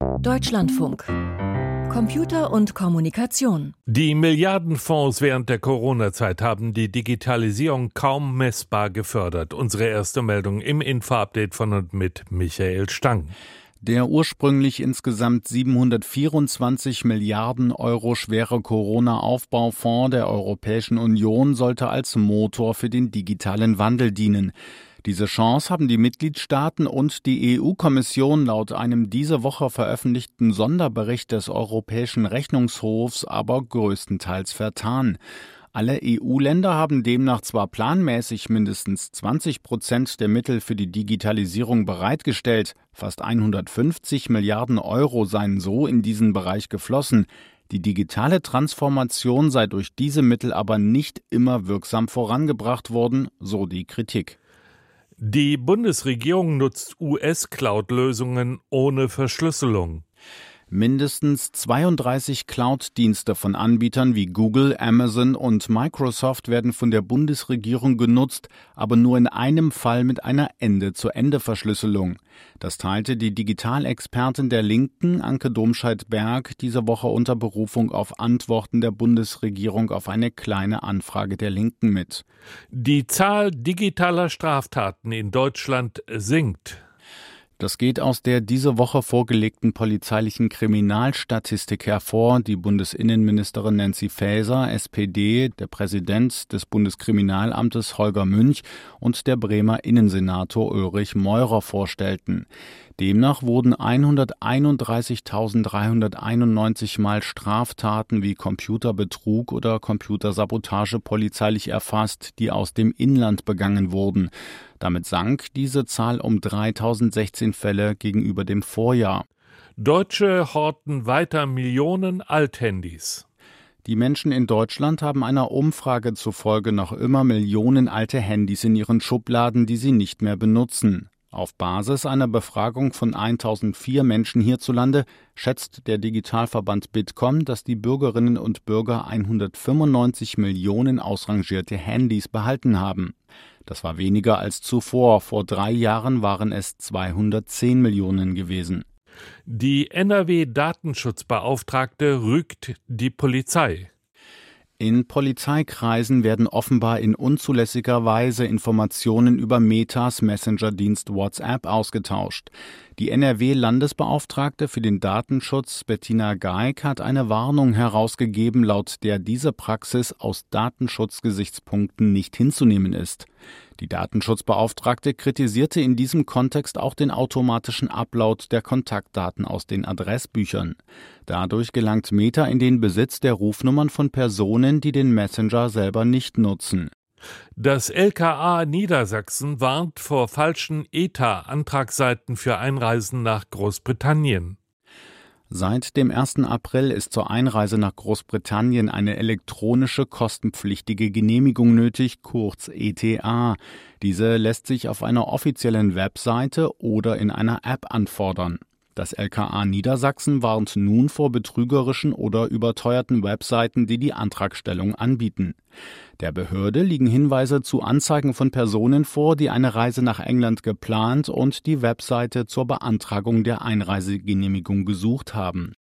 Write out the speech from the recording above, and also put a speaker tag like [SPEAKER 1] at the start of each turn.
[SPEAKER 1] Deutschlandfunk. Computer und Kommunikation.
[SPEAKER 2] Die Milliardenfonds während der Corona-Zeit haben die Digitalisierung kaum messbar gefördert. Unsere erste Meldung im Info-Update von und mit Michael Stang.
[SPEAKER 3] Der ursprünglich insgesamt 724 Milliarden Euro schwere Corona-Aufbaufonds der Europäischen Union sollte als Motor für den digitalen Wandel dienen. Diese Chance haben die Mitgliedstaaten und die EU-Kommission laut einem diese Woche veröffentlichten Sonderbericht des Europäischen Rechnungshofs aber größtenteils vertan. Alle EU-Länder haben demnach zwar planmäßig mindestens 20% der Mittel für die Digitalisierung bereitgestellt, fast 150 Milliarden Euro seien so in diesen Bereich geflossen. Die digitale Transformation sei durch diese Mittel aber nicht immer wirksam vorangebracht worden, so die Kritik.
[SPEAKER 2] Die Bundesregierung nutzt US-Cloud-Lösungen ohne Verschlüsselung.
[SPEAKER 3] Mindestens 32 Cloud-Dienste von Anbietern wie Google, Amazon und Microsoft werden von der Bundesregierung genutzt, aber nur in einem Fall mit einer Ende-zu-Ende-Verschlüsselung. Das teilte die Digitalexpertin der Linken, Anke Domscheit-Berg, diese Woche unter Berufung auf Antworten der Bundesregierung auf eine kleine Anfrage der Linken mit.
[SPEAKER 2] Die Zahl digitaler Straftaten in Deutschland sinkt.
[SPEAKER 3] Das geht aus der diese Woche vorgelegten polizeilichen Kriminalstatistik hervor. Die Bundesinnenministerin Nancy Faeser, SPD, der Präsident des Bundeskriminalamtes Holger Münch und der Bremer Innensenator Ulrich Meurer vorstellten. Demnach wurden 131.391 Mal Straftaten wie Computerbetrug oder Computersabotage polizeilich erfasst, die aus dem Inland begangen wurden. Damit sank diese Zahl um 3.016 Fälle gegenüber dem Vorjahr.
[SPEAKER 2] Deutsche horten weiter Millionen Althandys.
[SPEAKER 3] Die Menschen in Deutschland haben einer Umfrage zufolge noch immer Millionen alte Handys in ihren Schubladen, die sie nicht mehr benutzen. Auf Basis einer Befragung von 1004 Menschen hierzulande schätzt der Digitalverband Bitkom, dass die Bürgerinnen und Bürger 195 Millionen ausrangierte Handys behalten haben. Das war weniger als zuvor. Vor 3 Jahren waren es 210 Millionen gewesen.
[SPEAKER 2] Die NRW-Datenschutzbeauftragte rügt die Polizei.
[SPEAKER 3] In Polizeikreisen werden offenbar in unzulässiger Weise Informationen über Metas Messenger-Dienst WhatsApp ausgetauscht. Die NRW-Landesbeauftragte für den Datenschutz Bettina Geig hat eine Warnung herausgegeben, laut der diese Praxis aus Datenschutzgesichtspunkten nicht hinzunehmen ist. Die Datenschutzbeauftragte kritisierte in diesem Kontext auch den automatischen Upload der Kontaktdaten aus den Adressbüchern. Dadurch gelangt Meta in den Besitz der Rufnummern von Personen, die den Messenger selber nicht nutzen.
[SPEAKER 2] Das LKA Niedersachsen warnt vor falschen ETA-Antragsseiten für Einreisen nach Großbritannien.
[SPEAKER 3] Seit dem 1. April ist zur Einreise nach Großbritannien eine elektronische kostenpflichtige Genehmigung nötig, kurz ETA. Diese lässt sich auf einer offiziellen Webseite oder in einer App anfordern. Das LKA Niedersachsen warnt nun vor betrügerischen oder überteuerten Webseiten, die die Antragstellung anbieten. Der Behörde liegen Hinweise zu Anzeigen von Personen vor, die eine Reise nach England geplant und die Webseite zur Beantragung der Einreisegenehmigung gesucht haben.